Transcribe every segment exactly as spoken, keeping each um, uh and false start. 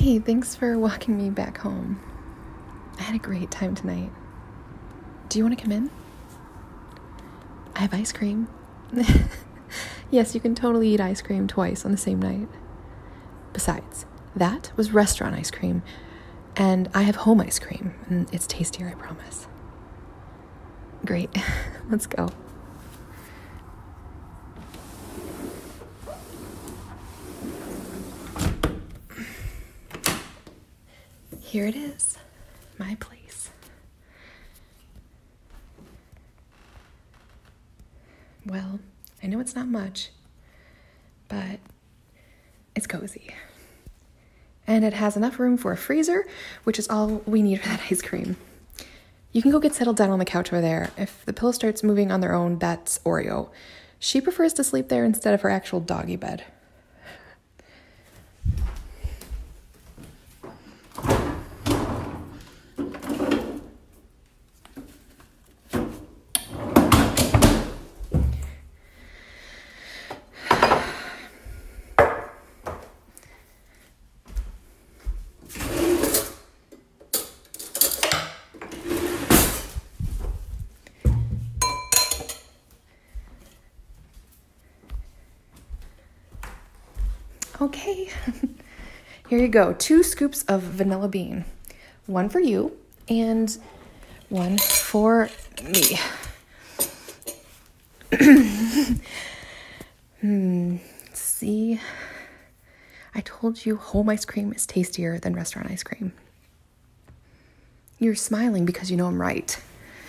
Hey, thanks for walking me back home. I had a great time tonight. Do you want to come in? I have ice cream. Yes, you can totally eat ice cream twice on the same night. Besides, that was restaurant ice cream, and I have home ice cream, and it's tastier, I promise. Great. Let's go. Here it is, my place. Well, I know it's not much, but it's cozy. And it has enough room for a freezer, which is all we need for that ice cream. You can go get settled down on the couch over there. If the pillow starts moving on their own, that's Oreo. She prefers to sleep there instead of her actual doggy bed. Okay, here you go. Two scoops of vanilla bean. One for you and one for me. hmm, see, I told you home ice cream is tastier than restaurant ice cream. You're smiling because you know I'm right.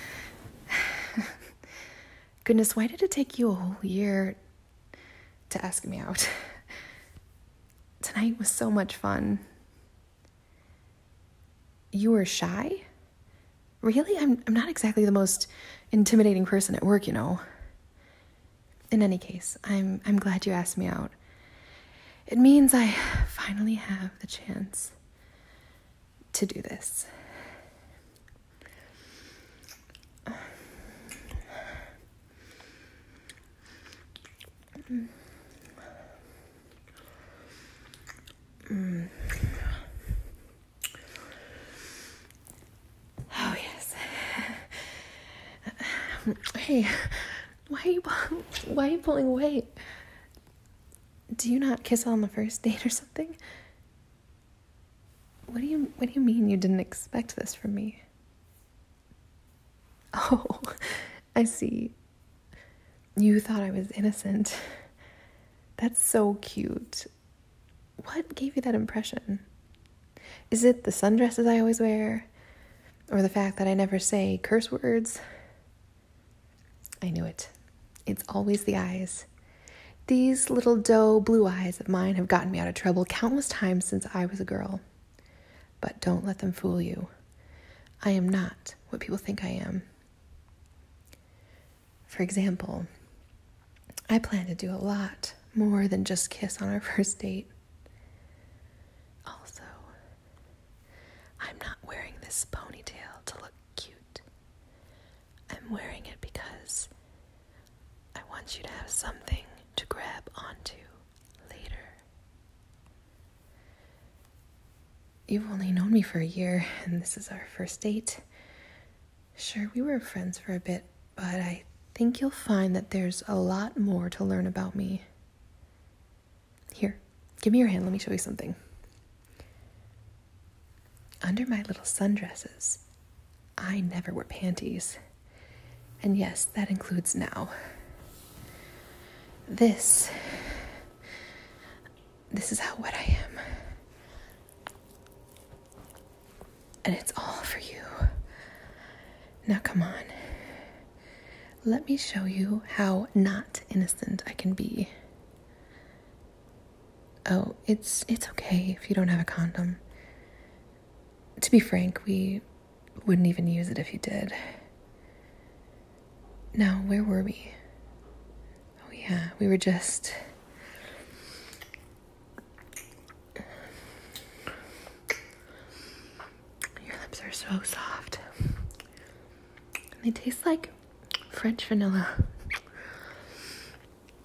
Goodness, why did it take you a whole year to ask me out? Tonight was so much fun. You were shy? Really? I'm I'm not exactly the most intimidating person at work, you know. In any case, I'm I'm glad you asked me out. It means I finally have the chance to do this. Mm. Oh, yes. Hey, why are you, why are you pulling away? Do you not kiss on the first date or something? What do you, what do you mean you didn't expect this from me? Oh, I see. You thought I was innocent. That's so cute. What gave you that impression? Is it the sundresses I always wear? Or the fact that I never say curse words? I knew it. It's always the eyes. These little doe blue eyes of mine have gotten me out of trouble countless times since I was a girl. But don't let them fool you. I am not what people think I am. For example, I plan to do a lot more than just kiss on our first date. Also, I'm not wearing this ponytail to look cute. I'm wearing it because I want you to have something to grab onto later. You've only known me for a year, and this is our first date. Sure, we were friends for a bit, but I think you'll find that there's a lot more to learn about me. Here, give me your hand. Let me show you something. Under my little sundresses, I never wear panties. And yes, that includes now. This, this is how wet I am. And it's all for you. Now come on. Let me show you how not innocent I can be. Oh, it's it's okay if you don't have a condom. To be frank, we wouldn't even use it if you did. Now, where were we? Oh yeah, we were just... Your lips are so soft. And they taste like French vanilla.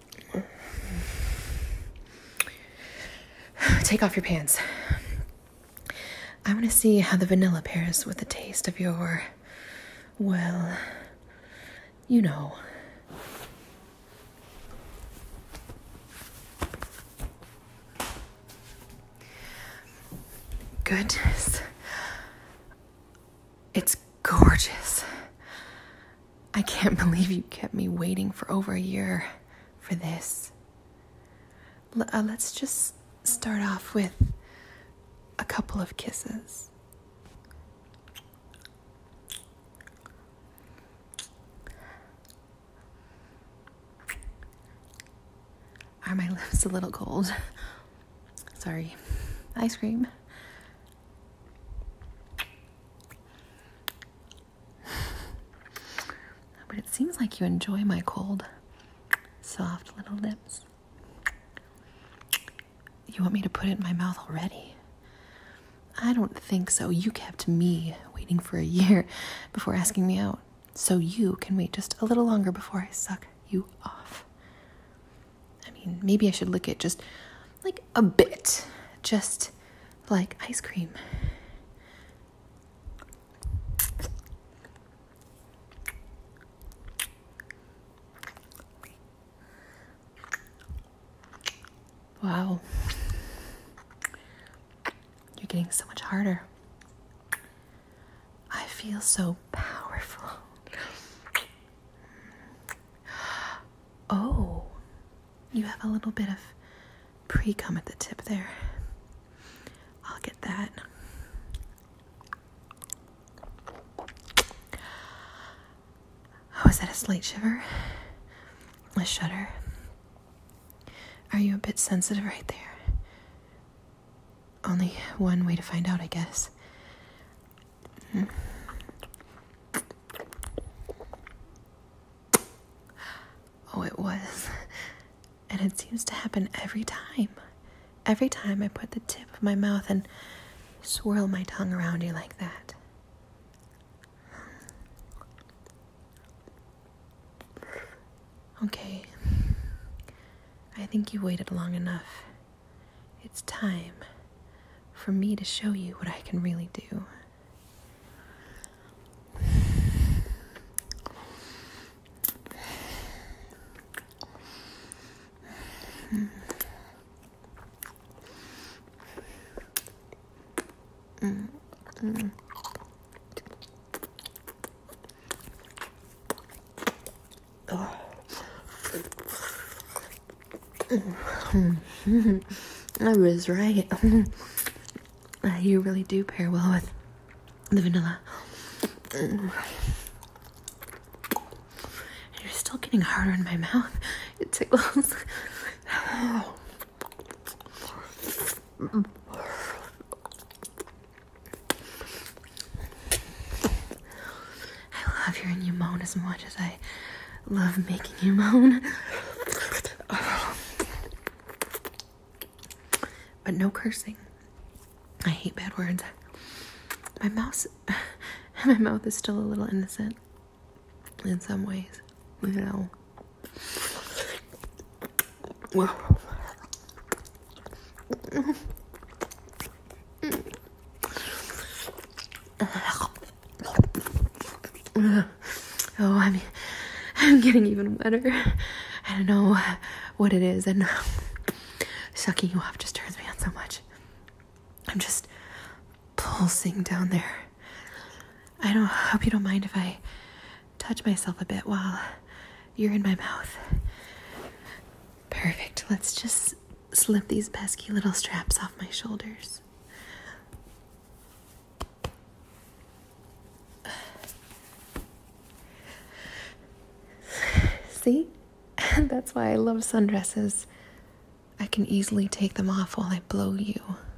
Take off your pants. I want to see how the vanilla pairs with the taste of your, well, you know. Goodness. It's gorgeous. I can't believe you kept me waiting for over a year for this. L- uh, let's just start off with a couple of kisses. Are my lips a little cold? Sorry. Ice cream. But it seems like you enjoy my cold, soft little lips. You want me to put it in my mouth already? I don't think so. You kept me waiting for a year before asking me out, so you can wait just a little longer before I suck you off. I mean, maybe I should lick it just like a bit, just like ice cream. Wow. You're getting so much harder. I feel so powerful. Oh, you have a little bit of pre-cum at the tip there. I'll get that. Oh, is that a slight shiver? A shudder? Are you a bit sensitive right there? Only one way to find out, I guess. Hmm. Oh, it was. And it seems to happen every time. Every time I put the tip of my mouth and swirl my tongue around you like that. Okay. I think you waited long enough. It's time for me to show you what I can really do. Mm. Mm. Oh. I was right. You really do pair well with the vanilla. And you're still getting harder in my mouth. It tickles. I love hearing you moan as much as I love making you moan. But no cursing. I hate bad words. My mouth, my mouth is still a little innocent in some ways, you know. Well. Oh, I mean, I'm getting even wetter. I don't know what it is, and sucking you off just turns me on so much. I'm just pulsing down there. I don't hope you don't mind if I touch myself a bit while you're in my mouth. Perfect. Let's just slip these pesky little straps off my shoulders. See? That's why I love sundresses. I can easily take them off while I blow you.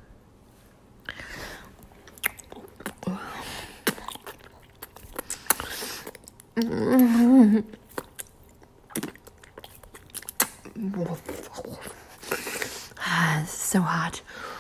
Ah, it's so hot.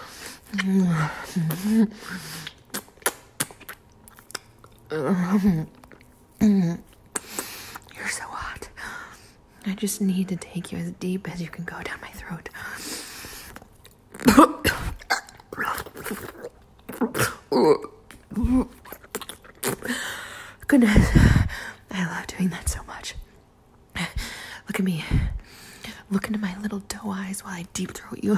You're so hot. I just need to take you as deep as you can go down my throat. Goodness, I love doing that so much. Look at me. Look into my little doe eyes while I deep throat you.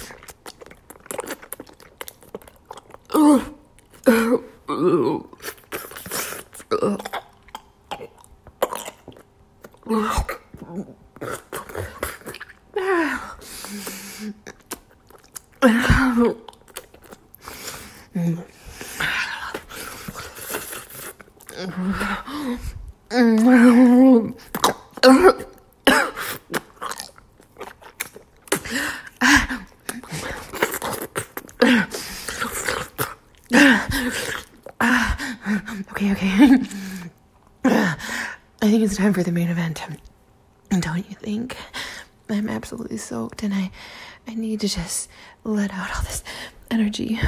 Okay, okay. I think it's time for the main event. Don't you think? I'm absolutely soaked and I, I need to just let out all this energy.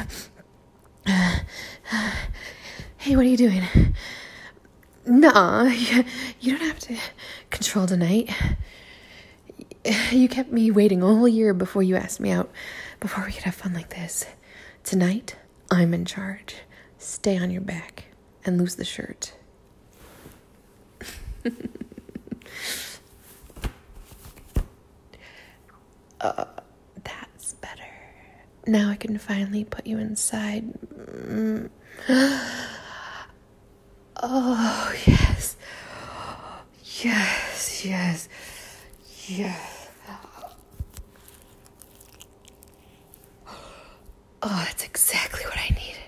Hey, what are you doing? Nah, you, you don't have to control tonight. You kept me waiting a whole year before you asked me out, before we could have fun like this. Tonight, I'm in charge. Stay on your back and lose the shirt. uh, that's better. Now I can finally put you inside. Mm. Oh, yes. Yes, yes, yes. Oh, that's exactly what I needed.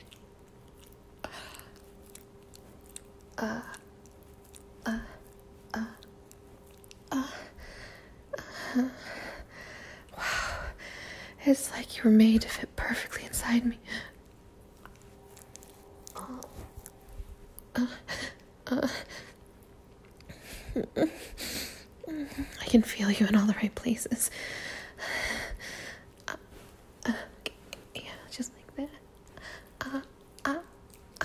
Uh, uh, uh, uh, uh. Wow. It's like you were made to fit perfectly inside me. Uh, uh, uh. I can feel you in all the right places. Uh, uh, okay. Yeah, just like that. Uh, uh, uh.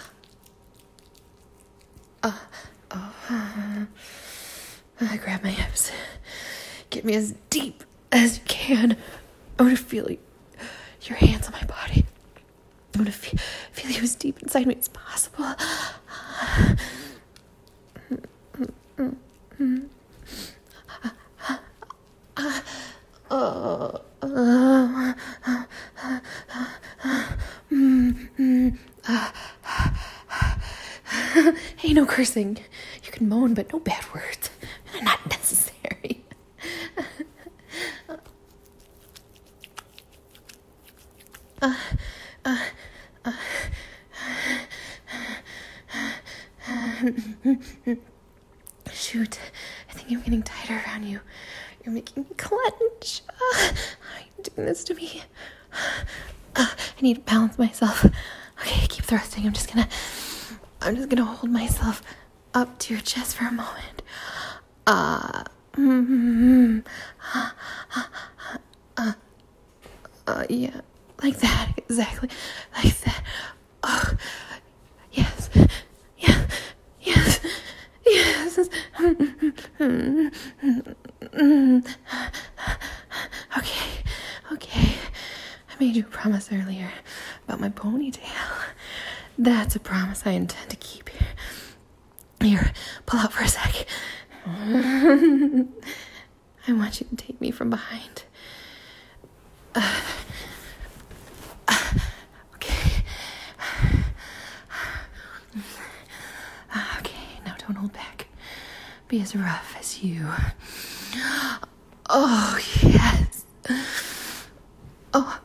Uh, oh, uh, uh, grab my hips. Get me as deep as you can. I want to feel you, your hands on my body. I want to feel, feel you as deep inside me as possible. Uh, uh, uh, Hey, no cursing. You can moan, but no bad words. They're not necessary. uh, uh, uh, Shoot, I think I'm getting tighter around you. You're making me clench. Uh, why are you doing this to me? Uh, I need to balance myself. Okay, keep thrusting. I'm just gonna, I'm just gonna hold myself up to your chest for a moment. Uh, mm-hmm. uh, uh, uh, uh, yeah, like that, exactly, like that. Oh, yes, yeah, yes, yes. Okay, okay. I made you a promise earlier about my ponytail. That's a promise I intend to keep. Here, pull out for a sec. I want you to take me from behind. Uh, uh, okay. Okay, now don't hold back. Be as rough as you. Oh, yes. Oh.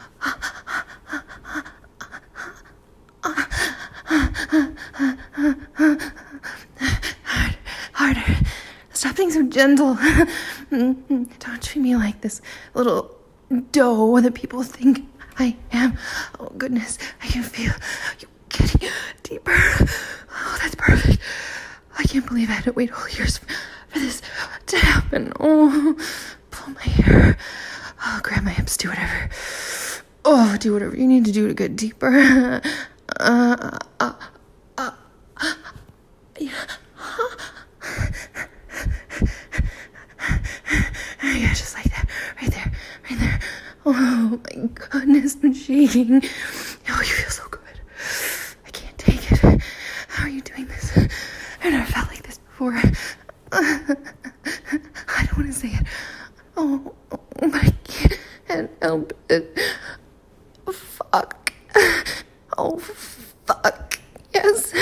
Hard, harder. Stop being so gentle. Don't treat me like this little doe that people think I am. Oh, goodness. I can feel you getting deeper. Oh, that's perfect. I can't believe I had to wait all years for this to happen. Oh, pull my hair. Oh, grab my hips. Do whatever. Oh, do whatever you need to do to get deeper. Uh, uh, uh, uh, yeah. Yeah, just like that. Right there. Right there. Oh, my goodness. I'm shaking. Oh, you feel so good. doing this. I've never felt like this before. I don't want to say it. Oh, but I can't help it. Fuck. Oh, fuck. Yes.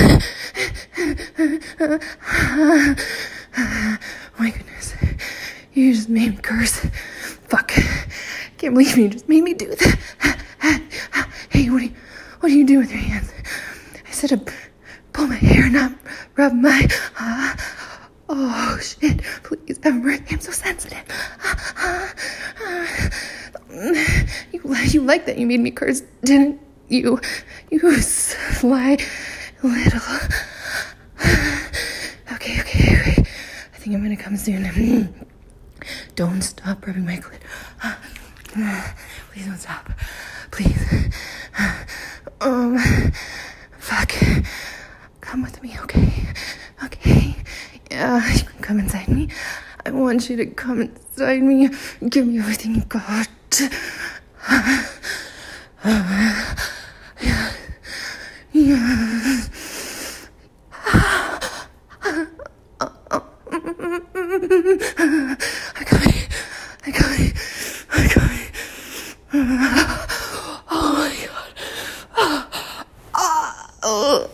My goodness. You just made me curse. Fuck. I can't believe you just made me do that. Hey, what are you, what are you doing with your hands? I said to pull my hair, not rub my... Uh, oh, shit. Please, have mercy. I'm so sensitive. Uh, uh, you, you like that you made me curse, didn't you? You sly little... Okay, okay, okay. I think I'm gonna come soon. Don't stop rubbing my clit. Please don't stop. Please. Um, fuck. Come with me, okay? Okay. Yeah, you can come inside me. I want you to come inside me. Give me everything you got. Yeah. Yeah. I got it. I got it. I got it. Oh my god. Oh.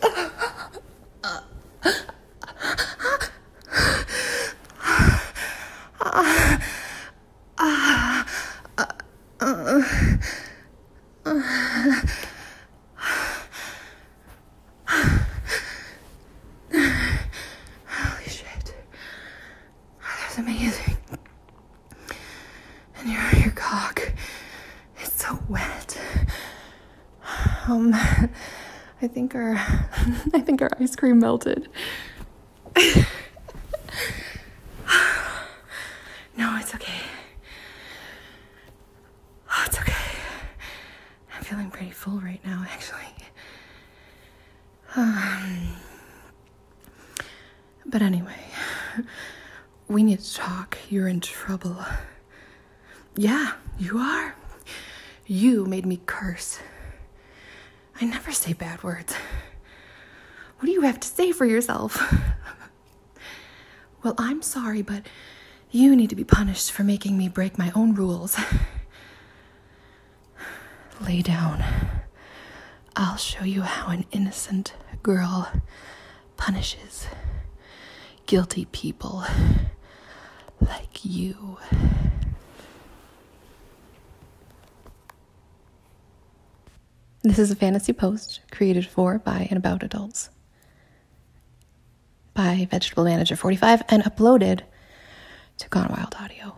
Holy shit. That's amazing. And your your cock, it's so wet. Um, I think our I think our ice cream melted. No, it's okay. Oh, it's okay. I'm feeling pretty full right now, actually. Um, but anyway, we need to talk. You're in trouble. Yeah, you are. You made me curse. I never say bad words. What do you have to say for yourself? Well, I'm sorry, but you need to be punished for making me break my own rules. Lay down. I'll show you how an innocent girl punishes guilty people like you. This is a fantasy post created for, by, and about adults by Vegetable Manager forty-five and uploaded to Gone Wild Audio.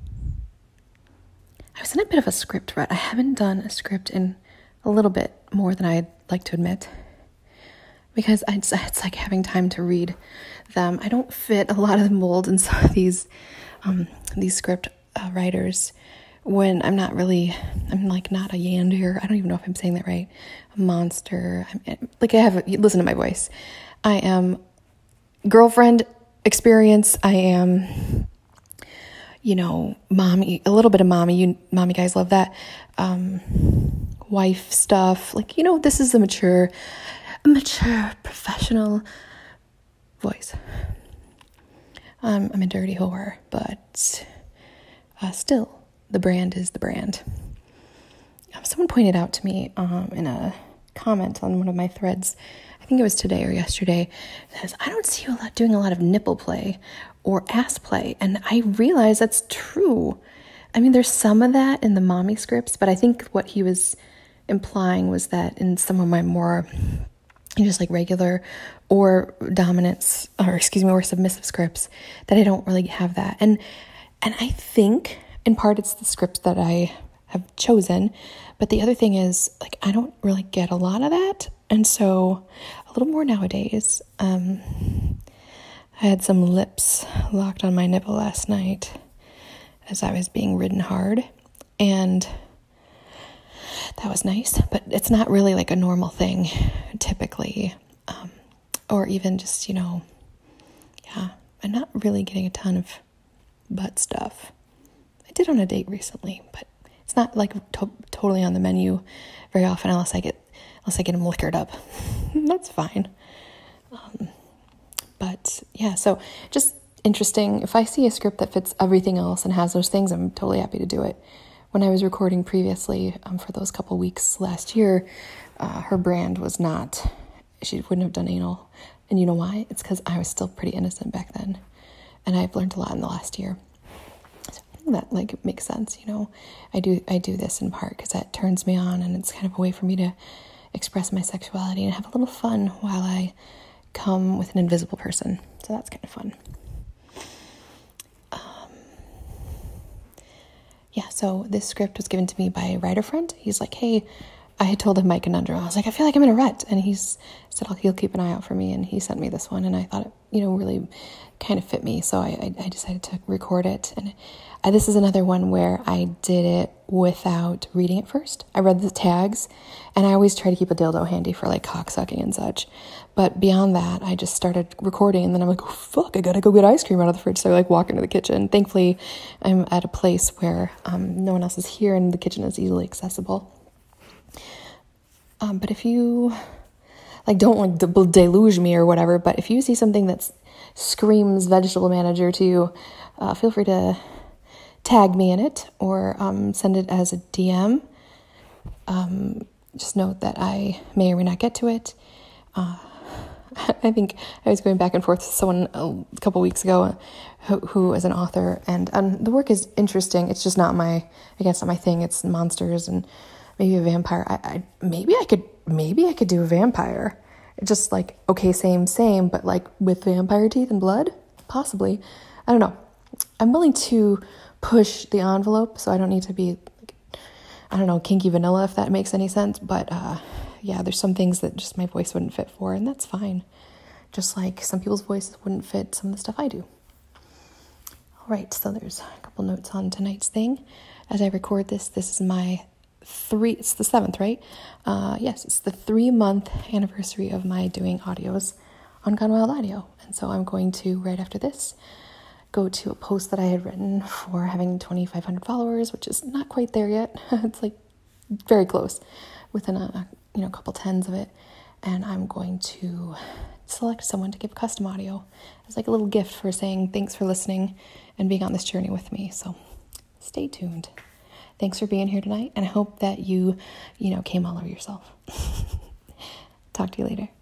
I was in a bit of a script rut. I haven't done a script in a little bit more than I'd like to admit, because I just, it's like having time to read them. I don't fit a lot of the mold in some of these um, these script uh, writers when I'm not really, I'm like not a yander. I don't even know if I'm saying that right. A monster. I'm, like I have, listen to my voice. I am girlfriend experience. I am, you know, mommy, a little bit of mommy. You mommy guys love that. Um, wife stuff. Like, you know, this is a mature, a mature professional voice. Um, I'm a dirty whore, but uh, still, the brand is the brand. Um, someone pointed out to me um, in a comment on one of my threads, I think it was today or yesterday, says, I don't see you a lot doing a lot of nipple play or ass play. And I realize that's true. I mean, there's some of that in the mommy scripts, but I think what he was implying was that in some of my more just like regular or dominance, or excuse me, or submissive scripts, that I don't really have that. And and I think in part it's the scripts that I have chosen, but the other thing is, like, I don't really get a lot of that. And so a little more nowadays. Um, I had some lips locked on my nipple last night as I was being ridden hard, and that was nice, but it's not really like a normal thing typically, um, or even just, you know, yeah, I'm not really getting a ton of butt stuff. I did on a date recently, but it's not like to- totally on the menu very often unless I get unless I get them liquored up. That's fine. Um, but yeah, so just interesting. If I see a script that fits everything else and has those things, I'm totally happy to do it. When I was recording previously um, for those couple weeks last year, uh, her brand was not, she wouldn't have done anal. And you know why? It's because I was still pretty innocent back then. And I've learned a lot in the last year. So I think that like makes sense, you know. I do I do this in part because that turns me on, and it's kind of a way for me to express my sexuality and have a little fun while I come with an invisible person. So that's kind of fun. Um, yeah, so this script was given to me by a writer friend. He's like, hey, I had told him my conundrum. I was like, I feel like I'm in a rut. And he's said, he'll keep an eye out for me. And he sent me this one. And I thought it, you know, really kind of fit me. So I, I, I decided to record it. And I, this is another one where I did it without reading it first. I read the tags, and I always try to keep a dildo handy for like cocksucking and such. But beyond that, I just started recording, and then I'm like, oh, fuck, I gotta go get ice cream out of the fridge. So I like walk into the kitchen. Thankfully, I'm at a place where um, no one else is here, and the kitchen is easily accessible. Um, but if you, like, don't like deluge me or whatever, but if you see something that screams vegetable manager to you, uh, feel free to tag me in it or um, send it as a D M. Um, just note that I may or may not get to it. Uh, I think I was going back and forth with someone a couple weeks ago who, who is an author, and um, the work is interesting. It's just not my, I guess not my thing. It's monsters and maybe a vampire. I, I maybe I could maybe I could do a vampire. Just like, okay, same, same, but like with vampire teeth and blood? Possibly. I don't know. I'm willing to push the envelope, so I don't need to be, like, I don't know, kinky vanilla, if that makes any sense. But uh, yeah, there's some things that just my voice wouldn't fit for, and that's fine. Just like some people's voices wouldn't fit some of the stuff I do. All right, so there's a couple notes on tonight's thing. As I record this, this is my three, it's the seventh, right? Uh, yes, it's the three month anniversary of my doing audios on Gone Wild Audio. And so I'm going to, right after this, go to a post that I had written for having twenty-five hundred followers, which is not quite there yet. It's like very close, within a, you know, couple tens of it. And I'm going to select someone to give custom audio as like a little gift for saying thanks for listening and being on this journey with me. So stay tuned. Thanks for being here tonight, and I hope that you, you know, came all over yourself. Talk to you later.